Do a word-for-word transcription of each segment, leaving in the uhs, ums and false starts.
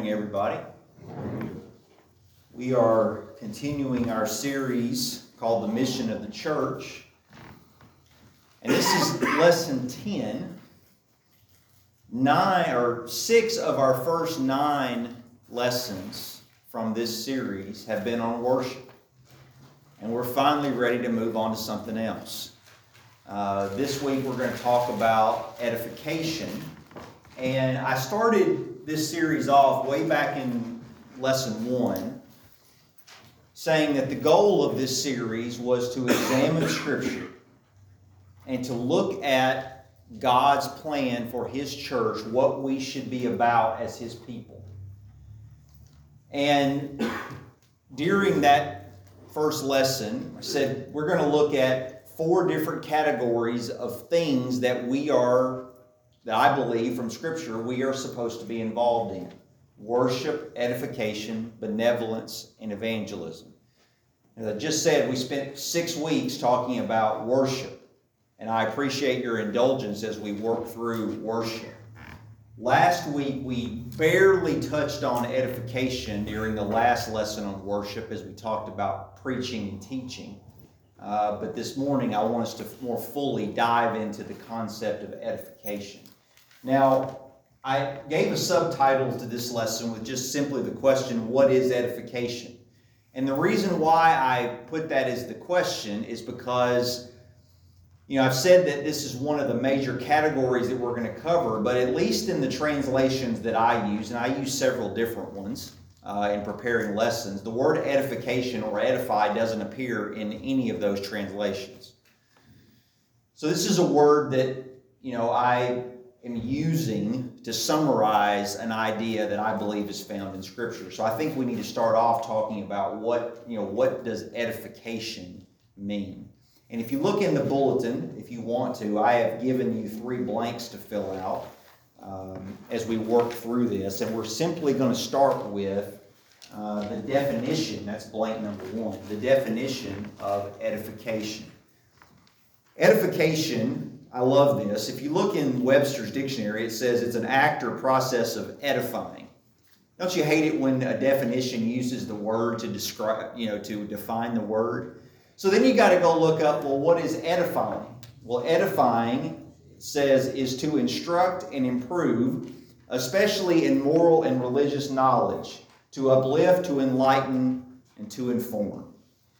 morning, everybody. We are continuing our series called The Mission of the Church. And this is lesson ten. Nine or six of our first nine lessons from this series have been on worship. And we're finally ready to move on to something else. Uh, this week we're going to talk about edification. And I started this series off way back in lesson one, saying that the goal of this series was to examine Scripture and to look at God's plan for His church, what we should be about as His people. And during that first lesson, I said we're going to look at four different categories of things that we are, that I believe from Scripture, we are supposed to be involved in. Worship, edification, benevolence, and evangelism. As I just said, we spent six weeks talking about worship, and I appreciate your indulgence as we work through worship. Last week, we barely touched on edification during the last lesson on worship as we talked about preaching and teaching. Uh, but this morning, I want us to more fully dive into the concept of edification. Now, I gave a subtitle to this lesson with just simply the question, what is edification? And the reason why I put that as the question is because, you know, I've said that this is one of the major categories that we're going to cover, but at least in the translations that I use, and I use several different ones uh, in preparing lessons, the word edification or edify doesn't appear in any of those translations. So this is a word that, you know, I am using to summarize an idea that I believe is found in Scripture. So I think we need to start off talking about what, you know, what does edification mean? And if you look in the bulletin, if you want to, I have given you three blanks to fill out um, as we work through this. And we're simply going to start with uh, the definition, that's blank number one, the definition of edification. Edification, I love this. If you look in Webster's dictionary, it says it's an act or process of edifying. Don't you hate it when a definition uses the word to describe, you know, to define the word? So then you got to go look up, well, what is edifying? Well, edifying, it says, is to instruct and improve, especially in moral and religious knowledge, to uplift, to enlighten, and to inform.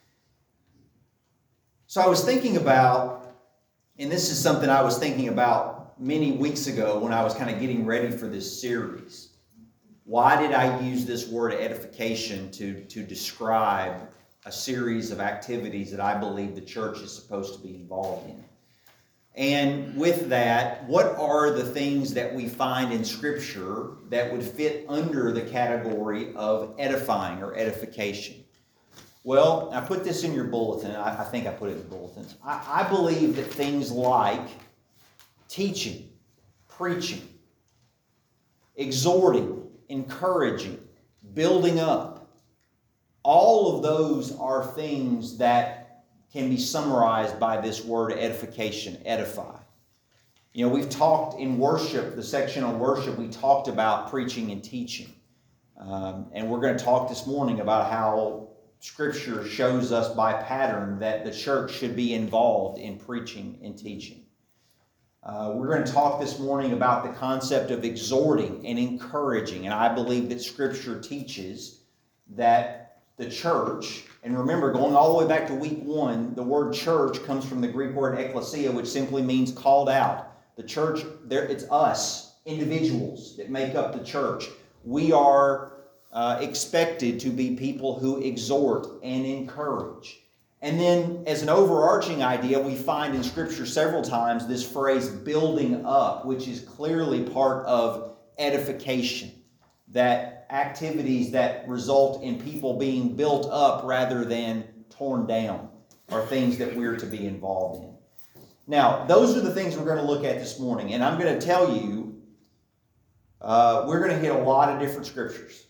So I was thinking about, and this is something I was thinking about many weeks ago when I was kind of getting ready for this series. Why did I use this word edification to, to describe a series of activities that I believe the church is supposed to be involved in? And with that, what are the things that we find in Scripture that would fit under the category of edifying or edification? Well, I put this in your bulletin. I, I think I put it in the bulletin. I, I believe that things like teaching, preaching, exhorting, encouraging, building up, all of those are things that can be summarized by this word edification, edify. You know, we've talked in worship, the section on worship, we talked about preaching and teaching. Um, and we're going to talk this morning about how Scripture shows us by pattern that the church should be involved in preaching and teaching. Uh, we're going to talk this morning about the concept of exhorting and encouraging. And I believe that Scripture teaches that the church, and remember, going all the way back to week one, the word church comes from the Greek word ekklesia, which simply means called out. The church, there, it's us, individuals, that make up the church. We are uh, expected to be people who exhort and encourage. And then, as an overarching idea, we find in Scripture several times this phrase, building up, which is clearly part of edification. That activities that result in people being built up rather than torn down are things that we're to be involved in. Now, those are the things we're going to look at this morning. And I'm going to tell you, uh, we're going to hit a lot of different scriptures.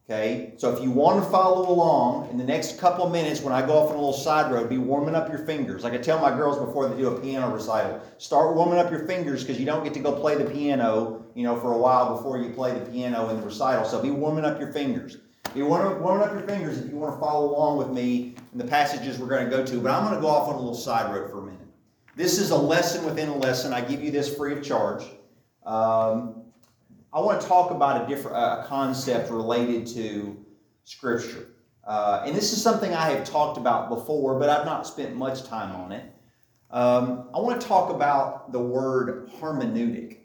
Okay, so if you want to follow along in the next couple of minutes when I go off on a little side road, be warming up your fingers. Like I tell my girls before they do a piano recital, start warming up your fingers because you don't get to go play the piano, you know, for a while before you play the piano in the recital. So be warming up your fingers. Be warming, warming up your fingers if you want to follow along with me in the passages we're going to go to. But I'm going to go off on a little side road for a minute. This is a lesson within a lesson. I give you this free of charge. Um, I want to talk about a different a concept related to Scripture. Uh, and this is something I have talked about before, but I've not spent much time on it. Um, I want to talk about the word hermeneutic.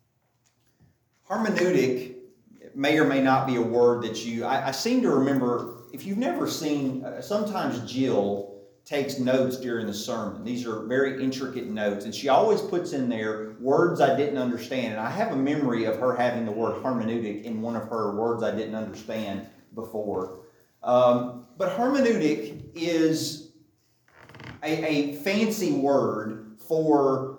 Hermeneutic may or may not be a word that you... I, I seem to remember, if you've never seen... Uh, sometimes Jill takes notes during the sermon. These are very intricate notes, and she always puts in there words I didn't understand. And I have a memory of her having the word hermeneutic in one of her words I didn't understand before. Um, but hermeneutic is a, a fancy word for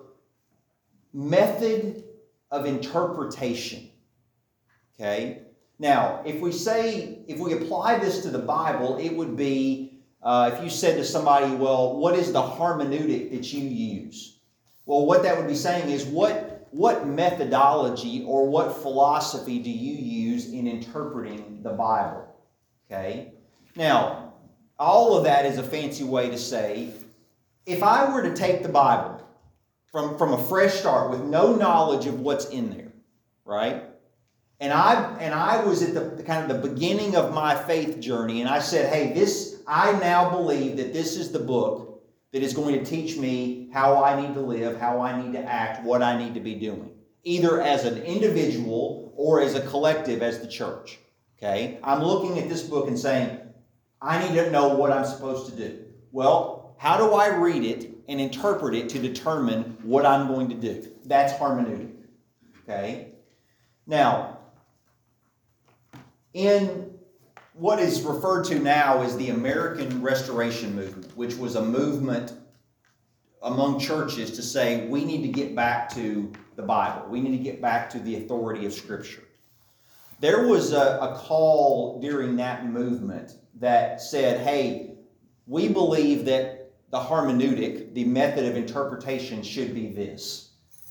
method of interpretation. Okay? Now, if we say, if we apply this to the Bible, it would be Uh, if you said to somebody, well, what is the hermeneutic that you use? Well, what that would be saying is, what, what methodology or what philosophy do you use in interpreting the Bible? Okay? Now, all of that is a fancy way to say, if I were to take the Bible from, from a fresh start with no knowledge of what's in there, right? And I and I was at the, the kind of the beginning of my faith journey, and I said, hey, this I now believe that this is the book that is going to teach me how I need to live, how I need to act, what I need to be doing, either as an individual or as a collective as the church. Okay? I'm looking at this book and saying, I need to know what I'm supposed to do. Well, how do I read it and interpret it to determine what I'm going to do? That's hermeneutic. Okay? Now, in what is referred to now as the American Restoration Movement, which was a movement among churches to say we need to get back to the Bible. We need to get back to the authority of Scripture. There was a, a call during that movement that said, hey, we believe that the hermeneutic, the method of interpretation, should be this: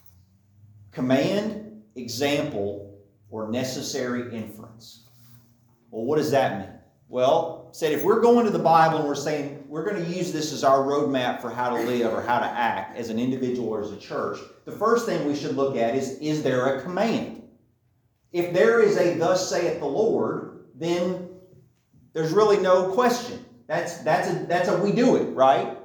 command, example, or necessary inference. Well, what does that mean? Well, said if we're going to the Bible and we're saying we're going to use this as our roadmap for how to live or how to act as an individual or as a church, the first thing we should look at is, is there a command? If there is a thus saith the Lord, then there's really no question. That's, that's, a, that's a we do it, right?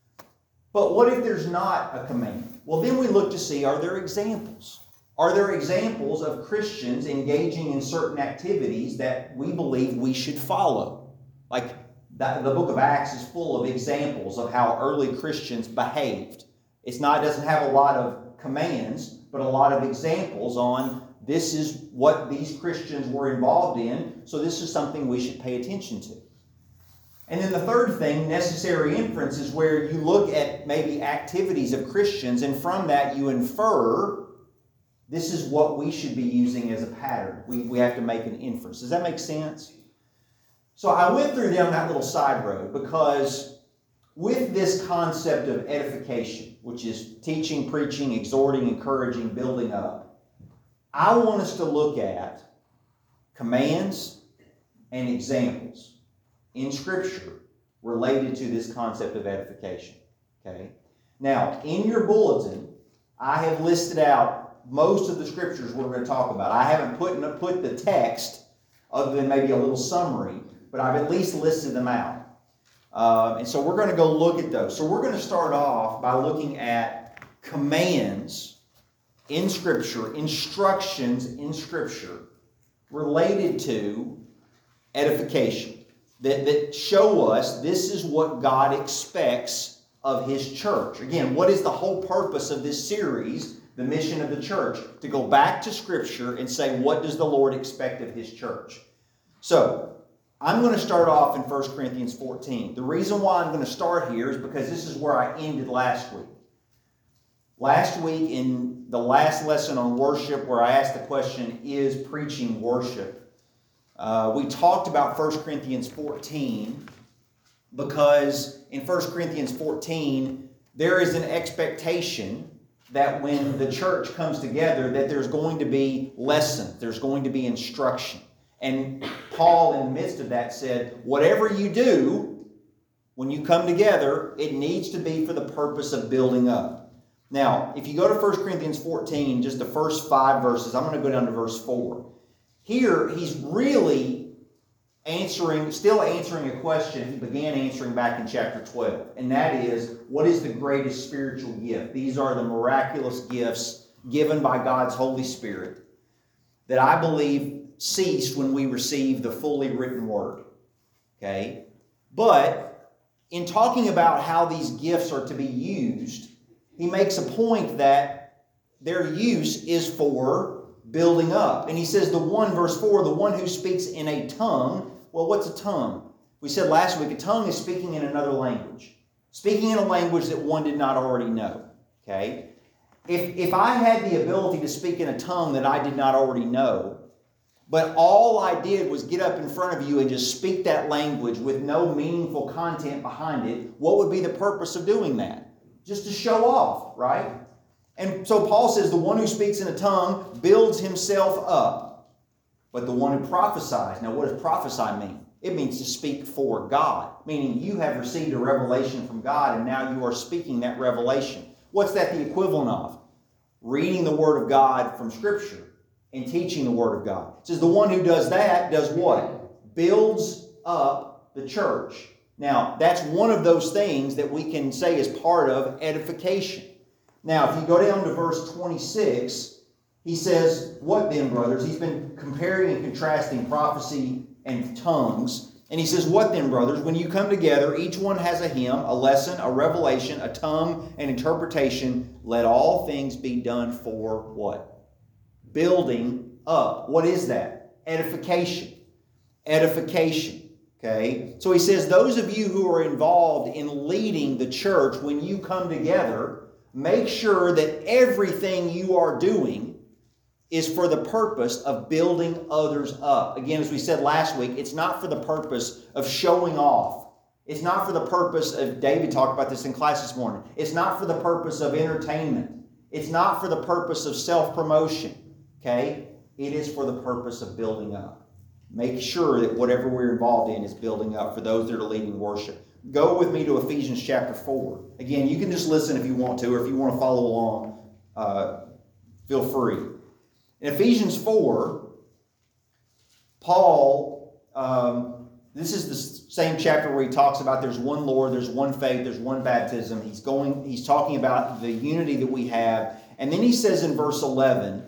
But what if there's not a command? Well, then we look to see, are there examples? Are there examples of Christians engaging in certain activities that we believe we should follow? Like that, the book of Acts is full of examples of how early Christians behaved. It's not, it doesn't have a lot of commands, but a lot of examples on this is what these Christians were involved in, so this is something we should pay attention to. And then the third thing, necessary inference, is where you look at maybe activities of Christians, and from that you infer this is what we should be using as a pattern. We, we have to make an inference. Does that make sense? So I went through down that little side road because with this concept of edification, which is teaching, preaching, exhorting, encouraging, building up, I want us to look at commands and examples in Scripture related to this concept of edification. Okay? Now, in your bulletin, I have listed out most of the scriptures we're going to talk about. I haven't put, put the text other than maybe a little summary, but I've at least listed them out. Uh, and so we're going to go look at those. So we're going to start off by looking at commands in Scripture, instructions in Scripture related to edification that, that show us this is what God expects of His church. Again, what is the whole purpose of this series? The mission of the church, to go back to Scripture and say, what does the Lord expect of His church? So, I'm going to start off in First Corinthians fourteen. The reason why I'm going to start here is because this is where I ended last week. Last week, in the last lesson on worship, where I asked the question, is preaching worship? Uh, we talked about First Corinthians fourteen because in First Corinthians fourteen, there is an expectation that when the church comes together, that there's going to be lessons, there's going to be instruction. And Paul, in the midst of that, said, whatever you do, when you come together, it needs to be for the purpose of building up. Now, if you go to First Corinthians fourteen, just the first five verses, I'm going to go down to verse four. Here, he's really answering, still answering a question he began answering back in chapter twelve. And that is, what is the greatest spiritual gift? These are the miraculous gifts given by God's Holy Spirit that I believe ceased when we received the fully written Word. Okay? But in talking about how these gifts are to be used, he makes a point that their use is for building up. And he says the one, verse four, the one who speaks in a tongue. Well, what's a tongue? We said last week, a tongue is speaking in another language. Speaking in a language that one did not already know. Okay? If, if I had the ability to speak in a tongue that I did not already know, but all I did was get up in front of you and just speak that language with no meaningful content behind it, what would be the purpose of doing that? Just to show off, right? And so Paul says the one who speaks in a tongue builds himself up, but the one who prophesies. Now, what does prophesy mean? It means to speak for God, meaning you have received a revelation from God and now you are speaking that revelation. What's that the equivalent of? Reading the Word of God from Scripture and teaching the Word of God. It says the one who does that does what? Builds up the church. Now, that's one of those things that we can say is part of edification. Now, if you go down to verse twenty-six, he says, what then, brothers? He's been comparing and contrasting prophecy and tongues. And he says, what then, brothers? When you come together, each one has a hymn, a lesson, a revelation, a tongue, an interpretation. Let all things be done for what? Building up. What is that? Edification. Edification. Okay? So he says, those of you who are involved in leading the church, when you come together, make sure that everything you are doing is for the purpose of building others up. Again, as we said last week, it's not for the purpose of showing off. It's not for the purpose of, David talked about this in class this morning, it's not for the purpose of entertainment. It's not for the purpose of self-promotion. Okay? It is for the purpose of building up. Make sure that whatever we're involved in is building up for those that are leading worship. Go with me to Ephesians chapter four. Again, you can just listen if you want to, or if you want to follow along, uh, feel free. In Ephesians four, Paul, um, this is the same chapter where he talks about there's one Lord, there's one faith, there's one baptism. He's going, he's talking about the unity that we have. And then he says in verse eleven,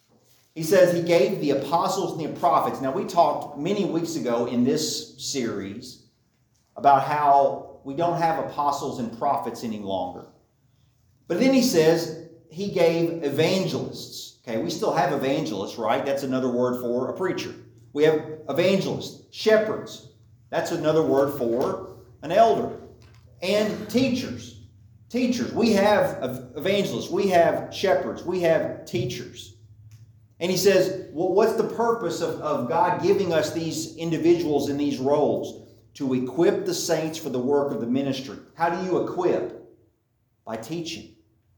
he says he gave the apostles and the prophets. Now, we talked many weeks ago in this series about how we don't have apostles and prophets any longer. But then he says he gave evangelists. Okay, we still have evangelists, right? That's another word for a preacher. We have evangelists, shepherds. That's another word for an elder. And teachers. Teachers. We have evangelists. We have shepherds. We have teachers. And he says, well, what's the purpose of, of God giving us these individuals in these roles? To equip the saints for the work of the ministry. How do you equip? By teaching.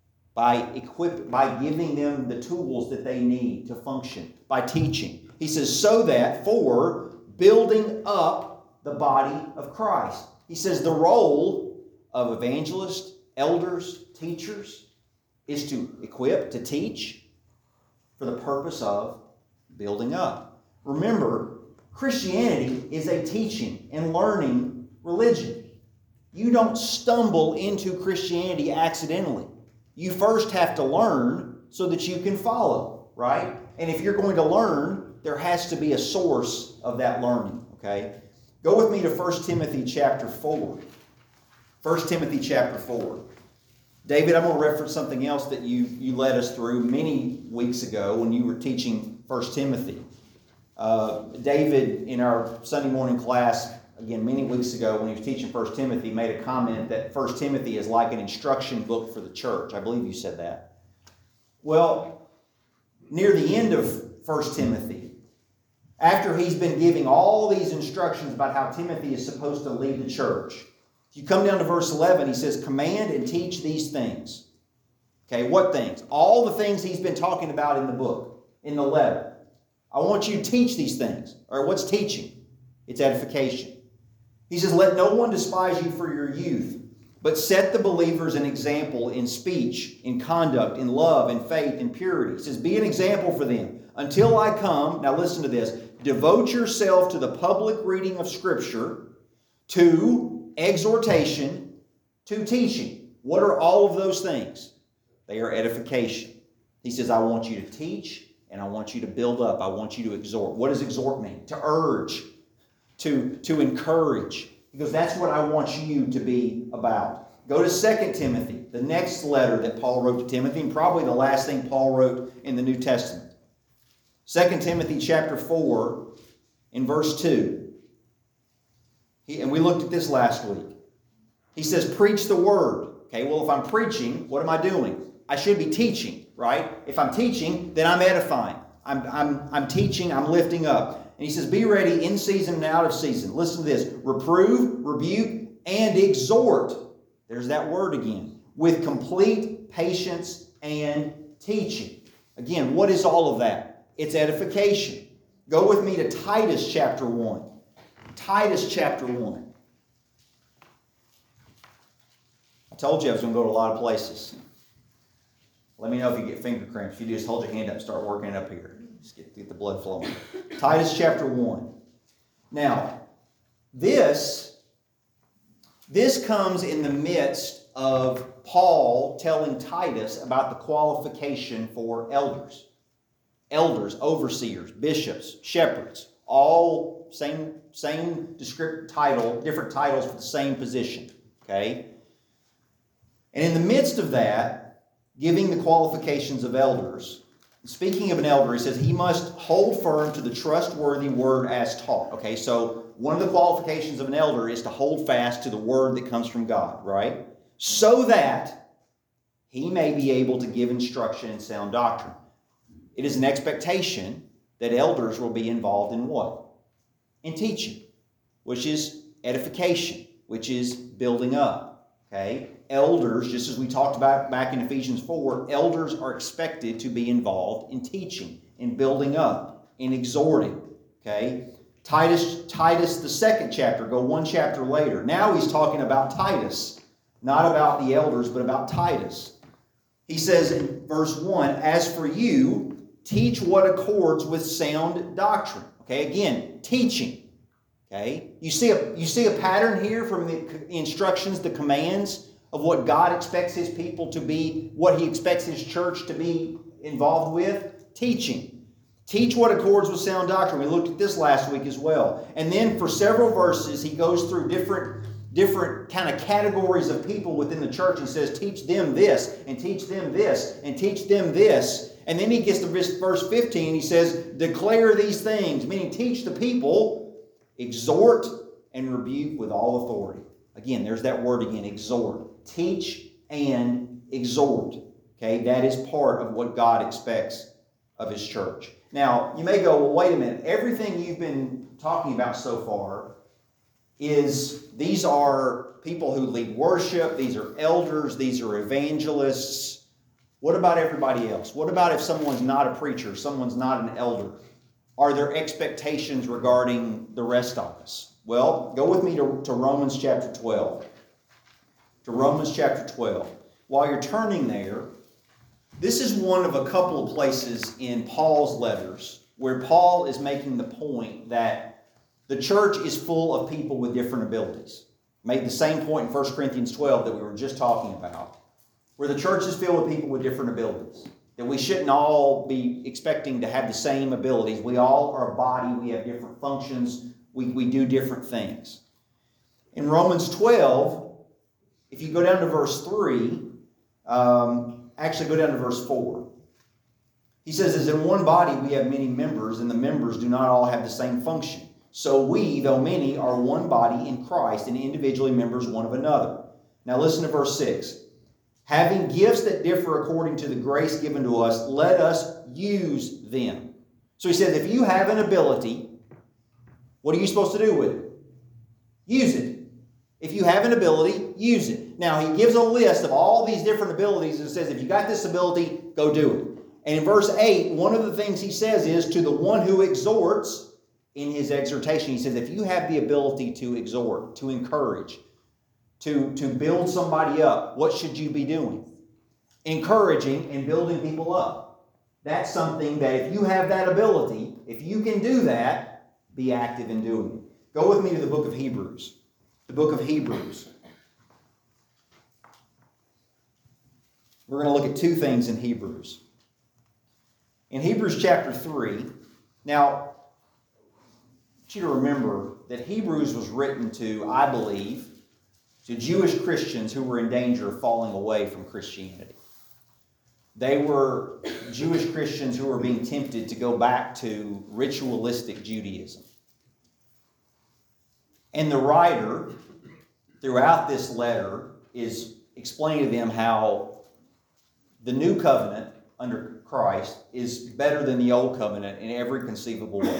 By equip, by giving them the tools that they need to function. By teaching. He says, so that for building up the body of Christ. He says the role of evangelists, elders, teachers is to equip, to teach, for the purpose of building up. Remember, Christianity is a teaching and learning religion. You don't stumble into Christianity accidentally. You first have to learn so that you can follow, right? And if you're going to learn, there has to be a source of that learning, okay? Go with me to First Timothy chapter four. First Timothy chapter four. David, I'm going to reference something else that you, you led us through many weeks ago when you were teaching First Timothy. Uh, David, in our Sunday morning class, again, many weeks ago when he was teaching First Timothy, made a comment that First Timothy is like an instruction book for the church. I believe you said that. Well, near the end of First Timothy, after he's been giving all these instructions about how Timothy is supposed to lead the church, if you come down to verse eleven, he says, command and teach these things. Okay, what things? All the things he's been talking about in the book, in the letter. I want you to teach these things. All right, what's teaching? It's edification. He says, let no one despise you for your youth, but set the believers an example in speech, in conduct, in love, in faith, in purity. He says, be an example for them. Until I come, now listen to this, devote yourself to the public reading of Scripture, to exhortation, to teaching. What are all of those things? They are edification. He says, I want you to teach and I want you to build up. I want you to exhort. What does exhort mean? To urge, to, to encourage. Because that's what I want you to be about. Go to Second Timothy, the next letter that Paul wrote to Timothy, and probably the last thing Paul wrote in the New Testament. Second Timothy chapter four, in verse two. He, and we looked at this last week. He says, preach the word. Okay, well, if I'm preaching, what am I doing? I should be teaching, right? If I'm teaching, then I'm edifying. I'm, I'm, I'm teaching, I'm lifting up. And he says, be ready in season and out of season. Listen to this. Reprove, rebuke, and exhort. There's that word again. With complete patience and teaching. Again, what is all of that? It's edification. Go with me to Titus chapter one. Titus chapter one. I told you I was going to go to a lot of places. Let me know if you get finger cramps. If you do, just hold your hand up and start working it up here. Just get, get the blood flowing. Titus chapter one. Now, this, this comes in the midst of Paul telling Titus about the qualification for elders. Elders, overseers, bishops, shepherds, all same, same descriptive title, different titles for the same position. Okay? And in the midst of that, giving the qualifications of elders, speaking of an elder, he says he must hold firm to the trustworthy word as taught. Okay, so one of the qualifications of an elder is to hold fast to the word that comes from God, right? So that he may be able to give instruction in sound doctrine. It is an expectation that elders will be involved in what? In teaching, which is edification, which is building up. Okay? Elders, just as we talked about back in Ephesians four, elders are expected to be involved in teaching, in building up, in exhorting. Okay? Titus, Titus, the second chapter, go one chapter later. Now he's talking about Titus, not about the elders, but about Titus. He says in verse one, as for you, teach what accords with sound doctrine. Okay, again, teaching. Okay, you see a you see a pattern here from the instructions, the commands of what God expects His people to be, what He expects His church to be involved with. Teaching. Teach what accords with sound doctrine. We looked at this last week as well. And then for several verses, he goes through different, different kind of categories of people within the church and says, teach them this, and teach them this, and teach them this. And then he gets to verse fifteen, he says, declare these things, meaning teach the people, exhort, and rebuke with all authority. Again, there's that word again, exhort. Teach and exhort. Okay, that is part of what God expects of His church. Now, you may go, well, wait a minute. Everything you've been talking about so far is, these are people who lead worship, these are elders, these are evangelists. What about everybody else? What about if someone's not a preacher, someone's not an elder? Are there expectations regarding the rest of us? Well, go with me to, to Romans chapter twelve. To Romans chapter twelve. While you're turning there, this is one of a couple of places in Paul's letters where Paul is making the point that the church is full of people with different abilities. Made the same point in First Corinthians twelve that we were just talking about, where the church is filled with people with different abilities. That we shouldn't all be expecting to have the same abilities. We all are a body. We have different functions. We, we do different things. In Romans twelve, if you go down to verse three, um, actually go down to verse four. He says, as in one body we have many members, and the members do not all have the same function. So we, though many, are one body in Christ, and individually members one of another. Now listen to verse six. Having gifts that differ according to the grace given to us, let us use them. So he says, if you have an ability, what are you supposed to do with it? Use it. If you have an ability, use it. Now, he gives a list of all these different abilities and says, if you got this ability, go do it. And in verse eight, one of the things he says is, to the one who exhorts in his exhortation, he says, if you have the ability to exhort, to encourage, to, to build somebody up, what should you be doing? Encouraging and building people up. That's something that if you have that ability, if you can do that, be active in doing it. Go with me to the book of Hebrews. The book of Hebrews. We're going to look at two things in Hebrews. In Hebrews chapter three, now, I want you to remember that Hebrews was written to, I believe, to Jewish Christians who were in danger of falling away from Christianity. They were Jewish Christians who were being tempted to go back to ritualistic Judaism. And the writer, throughout this letter, is explaining to them how the new covenant under Christ is better than the old covenant in every conceivable way.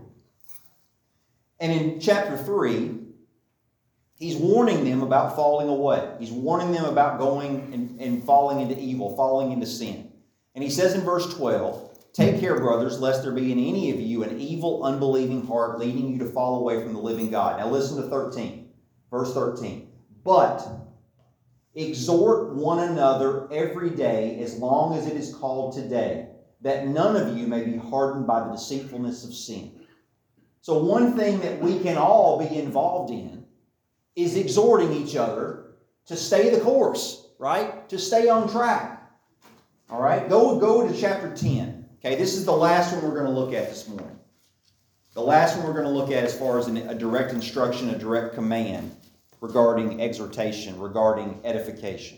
And in chapter three, he's warning them about falling away. He's warning them about going and, and falling into evil, falling into sin. And he says in verse twelve, take care, brothers, lest there be in any of you an evil, unbelieving heart leading you to fall away from the living God. Now listen to thirteen, verse thirteen. But exhort one another every day as long as it is called today, that none of you may be hardened by the deceitfulness of sin. So one thing that we can all be involved in is exhorting each other to stay the course, right? To stay on track. All right? Go, go to chapter ten. Okay, this is the last one we're going to look at this morning. The last one we're going to look at as far as an, a direct instruction, a direct command regarding exhortation, regarding edification.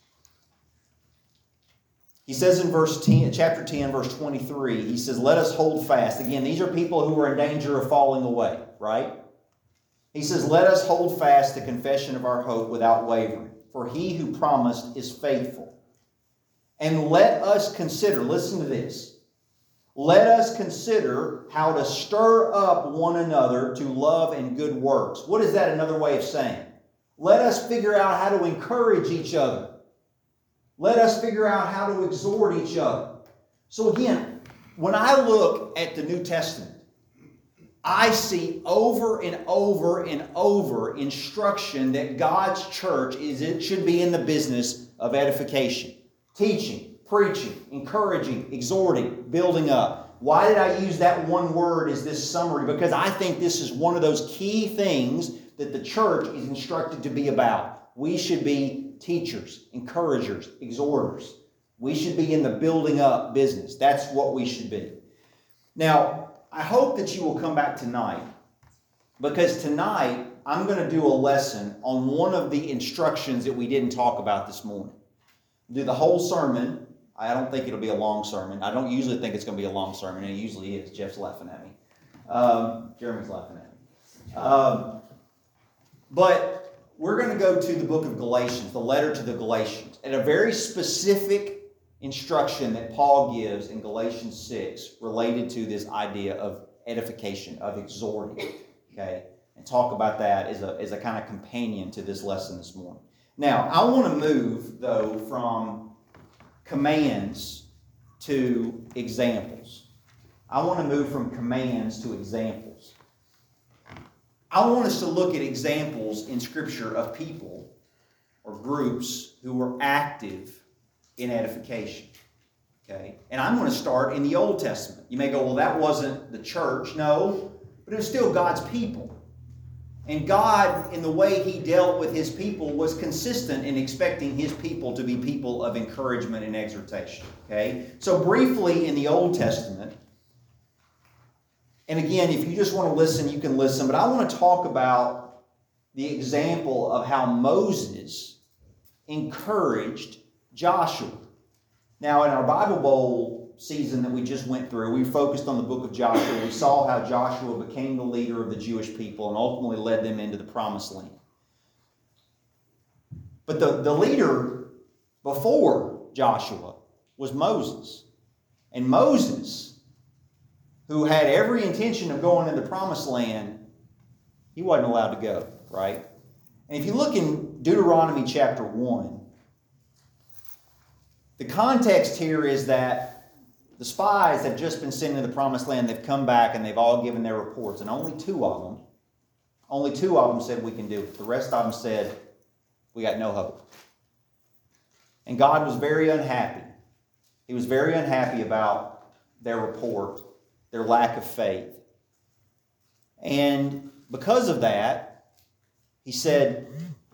He says in verse ten, chapter ten, verse twenty-three, he says, let us hold fast. Again, these are people who are in danger of falling away, right? He says, let us hold fast the confession of our hope without wavering, for he who promised is faithful. And let us consider, listen to this, let us consider how to stir up one another to love and good works. What is that another way of saying? Let us figure out how to encourage each other. Let us figure out how to exhort each other. So again, when I look at the New Testament, I see over and over and over instruction that God's church is it should be in the business of edification, teaching, preaching, encouraging, exhorting, building up. Why did I use that one word as this summary? Because I think this is one of those key things that the church is instructed to be about. We should be teachers, encouragers, exhorters. We should be in the building up business. That's what we should be. Now, I hope that you will come back tonight, because tonight I'm going to do a lesson on one of the instructions that we didn't talk about this morning. Do the whole sermon. I don't think it'll be a long sermon. I don't usually think it's going to be a long sermon, and it usually is. Jeff's laughing at me. Um, Jeremy's laughing at me. Um, but we're going to go to the book of Galatians, the letter to the Galatians, and a very specific instruction that Paul gives in Galatians six related to this idea of edification, of exhorting, okay? And talk about that as a, as a kind of companion to this lesson this morning. Now, I want to move, though, from commands to examples. I want to move from commands to examples. I want us to look at examples in Scripture of people or groups who were active in edification. Okay? And I'm going to start in the Old Testament. You may go, well, that wasn't the church. No, but it was still God's people. And God, in the way He dealt with His people, was consistent in expecting His people to be people of encouragement and exhortation. Okay? So briefly in the Old Testament, and again, if you just want to listen, you can listen, but I want to talk about the example of how Moses encouraged Joshua. Now, in our Bible Bowl season that we just went through, we focused on the book of Joshua. We saw how Joshua became the leader of the Jewish people and ultimately led them into the promised land. But the, the leader before Joshua was Moses. And Moses, who had every intention of going into the promised land, he wasn't allowed to go, right? And if you look in Deuteronomy chapter one, the context here is that the spies have just been sent into the promised land. They've come back and they've all given their reports. And only two of them, only two of them said we can do it. The rest of them said we got no hope. And God was very unhappy. He was very unhappy about their report, their lack of faith. And because of that, he said,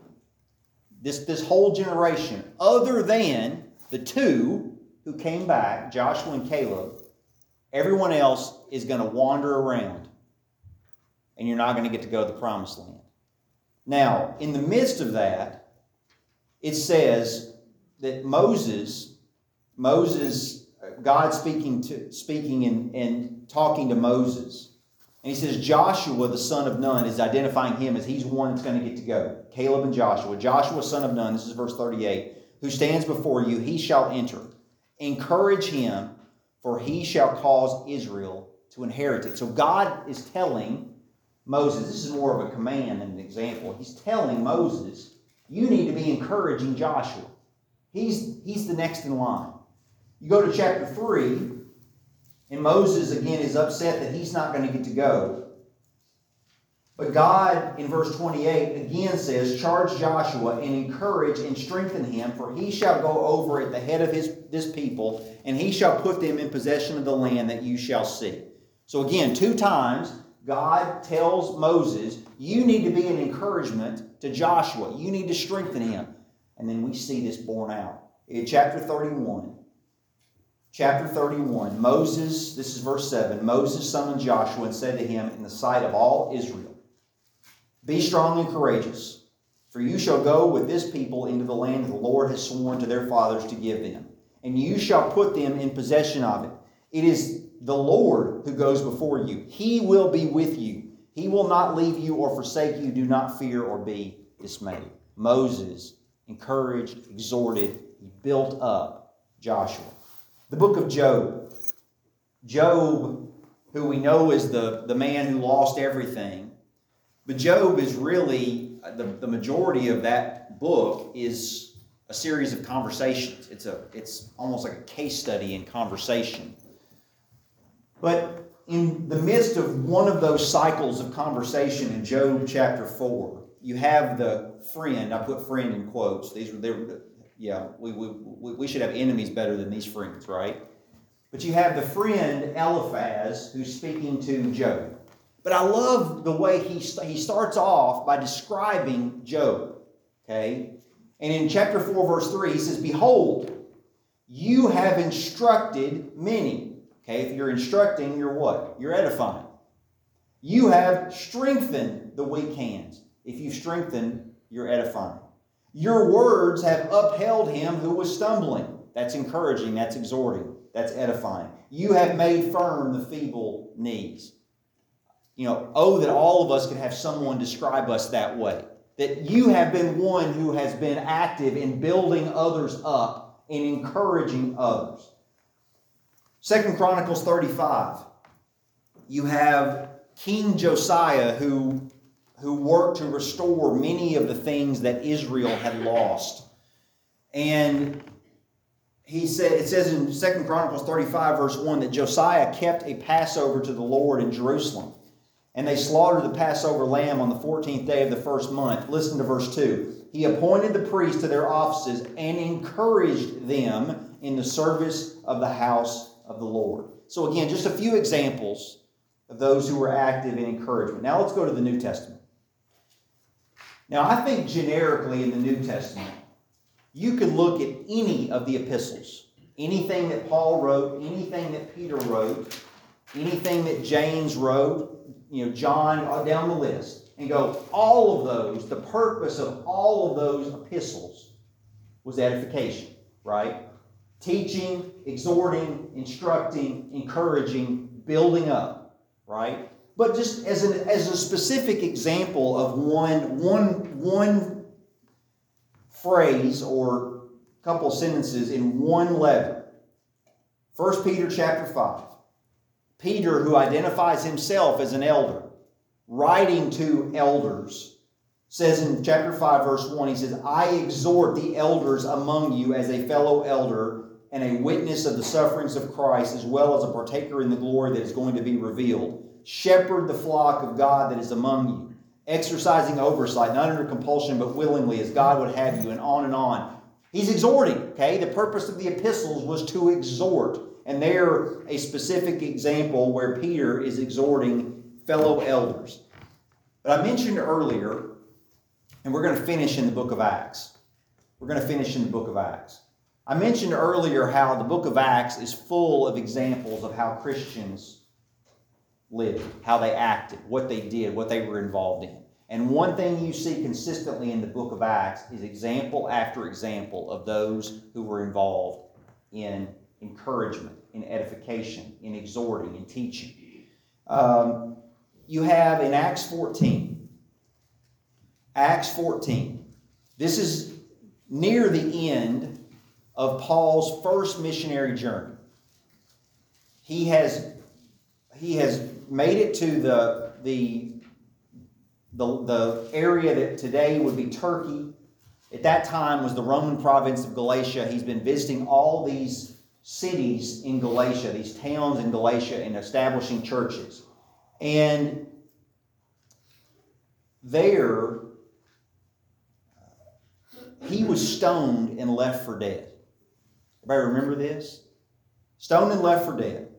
this, this whole generation, other than the two who came back, Joshua and Caleb, everyone else is going to wander around. And you're not going to get to go to the promised land. Now, in the midst of that, it says that Moses, Moses, God speaking to speaking and, and talking to Moses. And he says Joshua, the son of Nun, is identifying him as he's one that's going to get to go. Caleb and Joshua. Joshua, son of Nun, this is verse thirty-eight, who stands before you, he shall enter. Encourage him, for he shall cause Israel to inherit it. So God is telling Moses, this is more of a command than an example. He's telling Moses, you need to be encouraging Joshua. He's, he's the next in line. You go to chapter three, and Moses again is upset that he's not going to get to go. But God, in verse twenty-eight, again says, charge Joshua and encourage and strengthen him, for he shall go over at the head of his this people, and he shall put them in possession of the land that you shall see. So again, two times, God tells Moses, you need to be an encouragement to Joshua. You need to strengthen him. And then we see this borne out. In chapter thirty-one, chapter thirty-one, Moses, this is verse seven, Moses summoned Joshua and said to him in the sight of all Israel, be strong and courageous, for you shall go with this people into the land that the Lord has sworn to their fathers to give them, and you shall put them in possession of it. It is the Lord who goes before you. He will be with you. He will not leave you or forsake you. Do not fear or be dismayed. Moses encouraged, exhorted, he built up Joshua. The book of Job. Job, who we know is the, the man who lost everything. But Job is really, the, the majority of that book is a series of conversations. It's a it's almost like a case study in conversation. But in the midst of one of those cycles of conversation in Job chapter four, you have the friend. I put friend in quotes. These were there. Yeah, we, we we should have enemies better than these friends, right? But you have the friend Eliphaz who's speaking to Job. But I love the way he he starts off by describing Job. Okay, and in chapter four, verse three, he says, "Behold, you have instructed many." Okay, if you're instructing, you're what? You're edifying. You have strengthened the weak hands. If you strengthen, you're edifying. Your words have upheld him who was stumbling. That's encouraging. That's exhorting. That's edifying. You have made firm the feeble knees. You know, oh, that all of us could have someone describe us that way. That you have been one who has been active in building others up and encouraging others. Second Chronicles thirty-five. You have King Josiah who, who worked to restore many of the things that Israel had lost. And he said, it says in Second Chronicles thirty-five, verse one, that Josiah kept a Passover to the Lord in Jerusalem. And they slaughtered the Passover lamb on the fourteenth day of the first month. Listen to verse two. He appointed the priests to their offices and encouraged them in the service of the house of the Lord. So again, just a few examples of those who were active in encouragement. Now let's go to the New Testament. Now I think generically in the New Testament, you could look at any of the epistles. Anything that Paul wrote, anything that Peter wrote, anything that James wrote, you know, John, down the list, and go, all of those, the purpose of all of those epistles was edification, right? Teaching, exhorting, instructing, encouraging, building up, right? But just as an as a specific example of one one one phrase or couple sentences in one letter, First Peter chapter five. Peter, who identifies himself as an elder, writing to elders, says in chapter five, verse one, he says, I exhort the elders among you as a fellow elder and a witness of the sufferings of Christ, as well as a partaker in the glory that is going to be revealed. Shepherd the flock of God that is among you, exercising oversight, not under compulsion, but willingly, as God would have you, and on and on. He's exhorting, okay? The purpose of the epistles was to exhort. And they're a specific example where Peter is exhorting fellow elders. But I mentioned earlier, and we're going to finish in the book of Acts. We're going to finish in the book of Acts. I mentioned earlier how the book of Acts is full of examples of how Christians lived, how they acted, what they did, what they were involved in. And one thing you see consistently in the book of Acts is example after example of those who were involved in encouragement, in edification, in exhorting, in teaching. Um, you have in Acts fourteen, Acts fourteen, this is near the end of Paul's first missionary journey. He has, he has made it to the, the, the, the area that today would be Turkey. At that time was the Roman province of Galatia. He's been visiting all these cities in Galatia, these towns in Galatia, and establishing churches. And there, he was stoned and left for dead. Everybody remember this? Stoned and left for dead.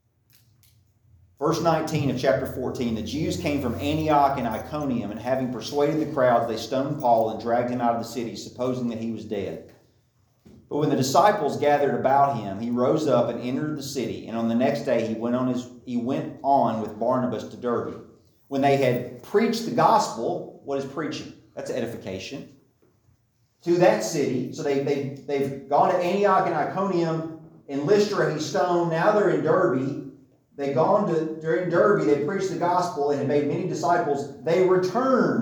Verse nineteen of chapter fourteen, the Jews came from Antioch and Iconium, and having persuaded the crowds, they stoned Paul and dragged him out of the city, supposing that he was dead. But when the disciples gathered about him, he rose up and entered the city, and on the next day he went on his he went on with Barnabas to Derbe. When they had preached the gospel, what is preaching? That's edification. To that city, so they, they, they've gone to Antioch and Iconium. In Lystra he stoned, now they're in Derbe. They've gone to, during Derbe, they preached the gospel and had made many disciples. They returned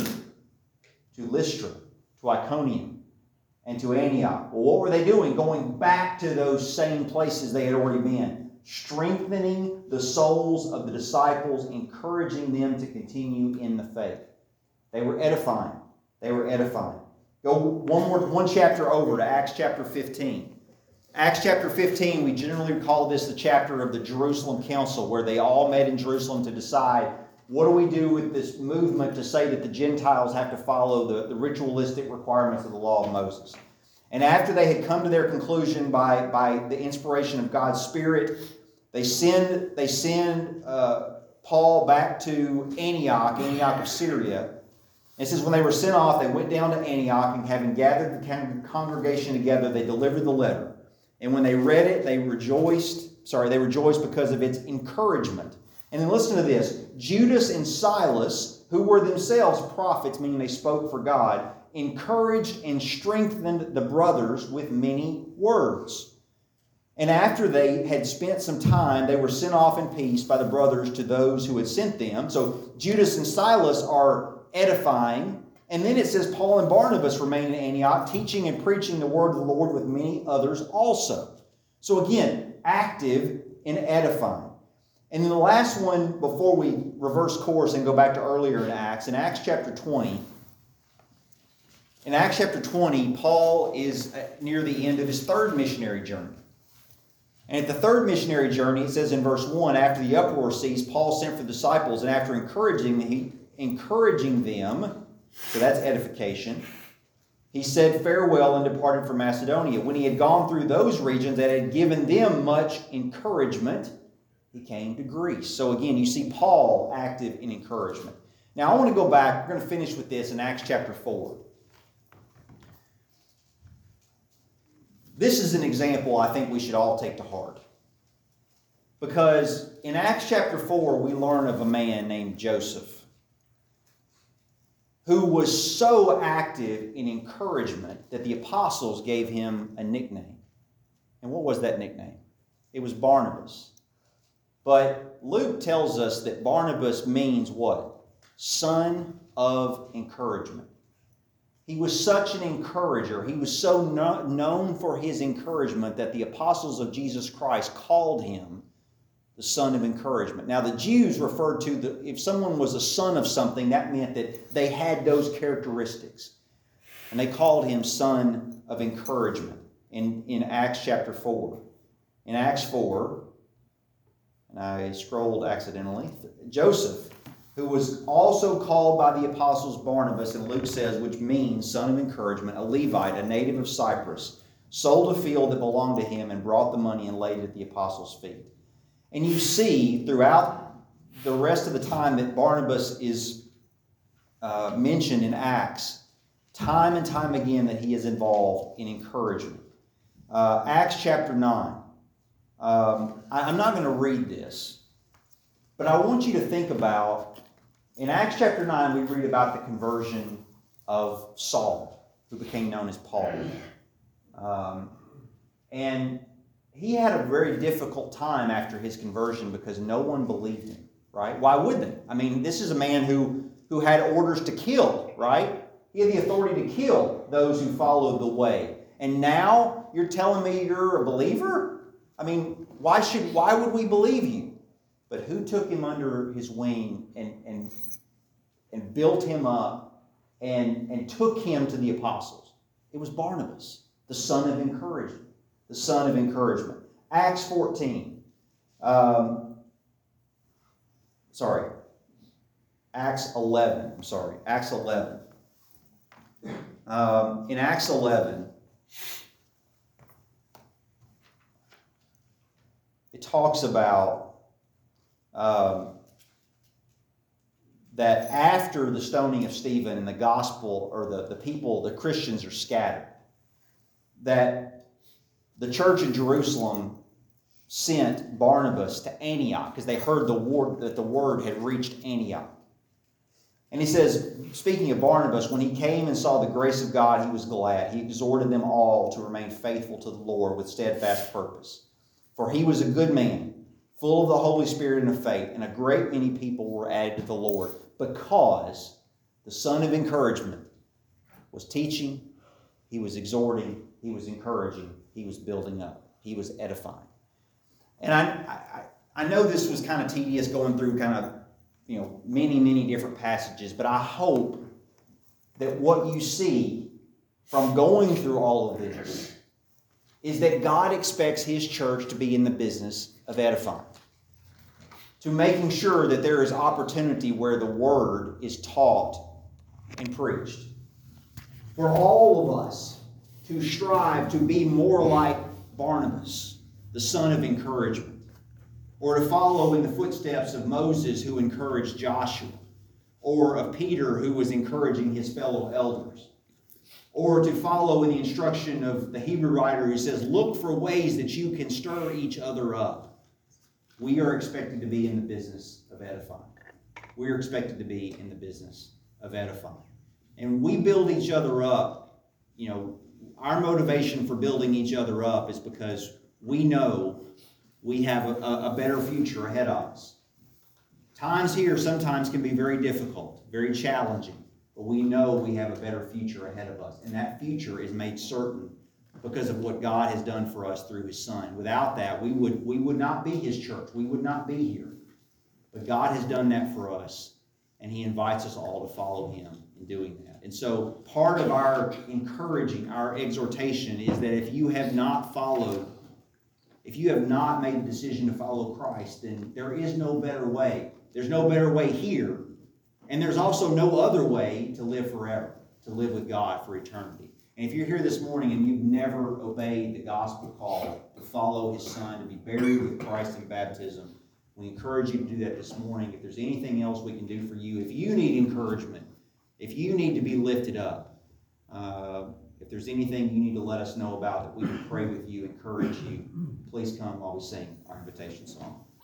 to Lystra, to Iconium, and to Antioch. Well, what were they doing? Going back to those same places they had already been. Strengthening the souls of the disciples, encouraging them to continue in the faith. They were edifying. They were edifying. Go one more, one chapter over to Acts chapter fifteen. Acts chapter fifteen, we generally call this the chapter of the Jerusalem Council, where they all met in Jerusalem to decide, what do we do with this movement to say that the Gentiles have to follow the, the ritualistic requirements of the law of Moses? And after they had come to their conclusion by, by the inspiration of God's Spirit, they send, they send uh, Paul back to Antioch, Antioch of Syria. It says, when they were sent off, they went down to Antioch, and having gathered the congregation together, they delivered the letter. And when they read it, they rejoiced, sorry, they rejoiced because of its encouragement. And then listen to this. Judas and Silas, who were themselves prophets, meaning they spoke for God, encouraged and strengthened the brothers with many words. And after they had spent some time, they were sent off in peace by the brothers to those who had sent them. So Judas and Silas are edifying. And then it says Paul and Barnabas remained in Antioch, teaching and preaching the word of the Lord with many others also. So again, active in edifying. And then the last one, before we reverse course and go back to earlier in Acts, in Acts chapter twenty, in Acts chapter twenty, Paul is near the end of his third missionary journey. And at the third missionary journey, it says in verse one, after the uproar ceased, Paul sent for the disciples, and after encouraging, he, encouraging them, so that's edification, he said farewell and departed for Macedonia. When he had gone through those regions that had given them much encouragement, he came to Greece. So again, you see Paul active in encouragement. Now I want to go back. We're going to finish with this in Acts chapter four. This is an example I think we should all take to heart. Because in Acts chapter four, we learn of a man named Joseph, who was so active in encouragement that the apostles gave him a nickname. And what was that nickname? It was Barnabas. But Luke tells us that Barnabas means what? Son of encouragement. He was such an encourager. He was so no- known for his encouragement that the apostles of Jesus Christ called him the son of encouragement. Now the Jews referred to, the if someone was a son of something, that meant that they had those characteristics. And they called him son of encouragement in, in Acts chapter four. In Acts four, and I scrolled accidentally, Joseph, who was also called by the apostles Barnabas, and Luke says, which means son of encouragement, a Levite, a native of Cyprus, sold a field that belonged to him and brought the money and laid it at the apostles' feet. And you see throughout the rest of the time that Barnabas is uh, mentioned in Acts, time and time again that he is involved in encouragement. Uh, Acts chapter nine. Um, I, I'm not going to read this, but I want you to think about, in Acts chapter nine, we read about the conversion of Saul, who became known as Paul. Um, and he had a very difficult time after his conversion because no one believed him, right? Why would they? I mean, this is a man who, who had orders to kill, right? He had the authority to kill those who followed the way. And now you're telling me you're a believer? I mean, why should why would we believe you? But who took him under his wing and and and built him up and, and took him to the apostles? It was Barnabas, the son of encouragement. The son of encouragement. Acts fourteen. Um, sorry. Acts eleven. I'm sorry. Acts eleven. Um, in Acts eleven, it talks about um, that after the stoning of Stephen and the gospel, or the, the people, the Christians are scattered, that the church in Jerusalem sent Barnabas to Antioch because they heard the word that the word had reached Antioch. And he says, speaking of Barnabas, when he came and saw the grace of God, he was glad. He exhorted them all to remain faithful to the Lord with steadfast purpose. For he was a good man, full of the Holy Spirit and of faith, and a great many people were added to the Lord, because the son of encouragement was teaching, he was exhorting, he was encouraging, he was building up, he was edifying. And I, I, I know this was kind of tedious going through kind of, you know, many, many different passages, but I hope that what you see from going through all of this is that God expects His church to be in the business of edifying, to making sure that there is opportunity where the Word is taught and preached. For all of us to strive to be more like Barnabas, the son of encouragement, or to follow in the footsteps of Moses, who encouraged Joshua, or of Peter, who was encouraging his fellow elders, or to follow in the instruction of the Hebrew writer who says, look for ways that you can stir each other up. We are expected to be in the business of edifying. We are expected to be in the business of edifying. And we build each other up. You know, our motivation for building each other up is because we know we have a, a better future ahead of us. Times here sometimes can be very difficult, very challenging, but we know we have a better future ahead of us. And that future is made certain because of what God has done for us through His Son. Without that, we would, we would not be His church. We would not be here. But God has done that for us, and He invites us all to follow Him in doing that. And so part of our encouraging, our exhortation is that if you have not followed, if you have not made the decision to follow Christ, then there is no better way. There's no better way here. And there's also no other way to live forever, to live with God for eternity. And if you're here this morning and you've never obeyed the gospel call to follow His Son, to be buried with Christ in baptism, we encourage you to do that this morning. If there's anything else we can do for you, if you need encouragement, if you need to be lifted up, uh, if there's anything you need to let us know about that we can pray with you, encourage you, please come while we sing our invitation song.